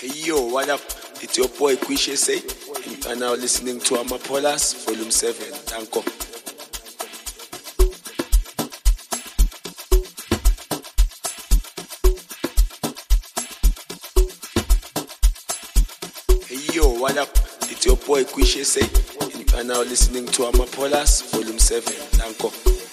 Hey yo, what up? It's your boy Quishe Say. You are now listening to Amapolas Volume 7. Danko. Hey yo, what up? It's your boy Quishe Say. You are now listening to Amapolas Volume 7. Danko.